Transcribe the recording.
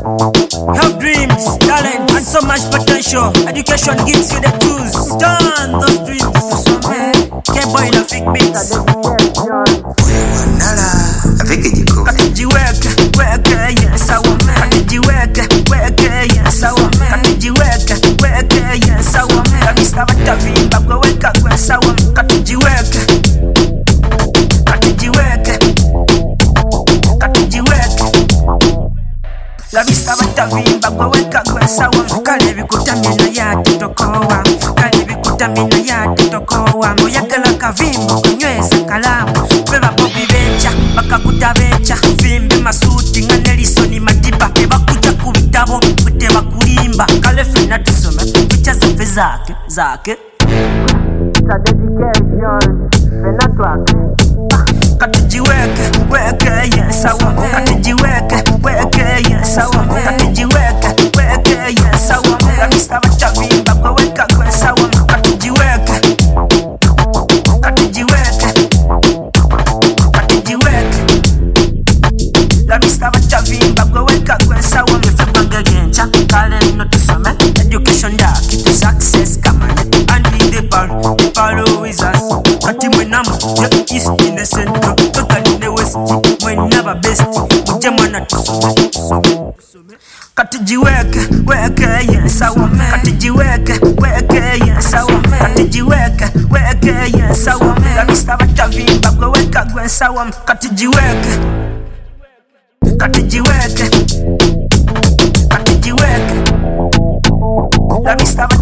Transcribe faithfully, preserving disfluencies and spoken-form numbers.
Have dreams, talent, and so much potential. Education gives you the tools. Turn those dreams to something. K-boy na fake beats. Nala, avec Ediko. Katijiweke, weke, yes, I want me. Katijiweke, weke, yes, I want me. Katijiweke, weke, yes, I want me. Kabisa batavimba, kwe weka, kwe sawa me. Katijiweke, katijiweke, katijiweke. La vista batavimba, kwe weka, kwe sawa me. Kale bikutamina ya titokowa, kale bikutamina ya titokowa. Moyagala kavimbo, kunyweza kalamu. Beba bobi becha, bakakuta becha. Vimbe masuti, nga Nelson Madiba. Eba kuja kubitabo, kuteba kulimba. Kale fina tusome, picha zefe zake, zake. It's a dedication, fina twake. Katijiweke, weke, yes, I want me. Katijiweke, weke, yes, I want me. Katijiweke, weke, yes, I want me. Kabisa batavimba, kwe weka, kwe sawa me. Katijiweke, katijiweke, katijiweke. La vista batavimba, kwe weka, kwe sawa me. Fepange gencha, kale no tusome. Education da, kitu success kamane. And we the power, the power is us. Kati mwenamo, ya east in the center. Total in the west, mwenaba best. Muje mwana tusome. Katijiweke, weke, yes, I want me. Katijiweke, weke, yes, I want me. Katijiweke, weke, yes, I want me. La vista batavimba, kwe weka, kwe sawa me. Katijiweke, katijiweke, katijiweke. La vista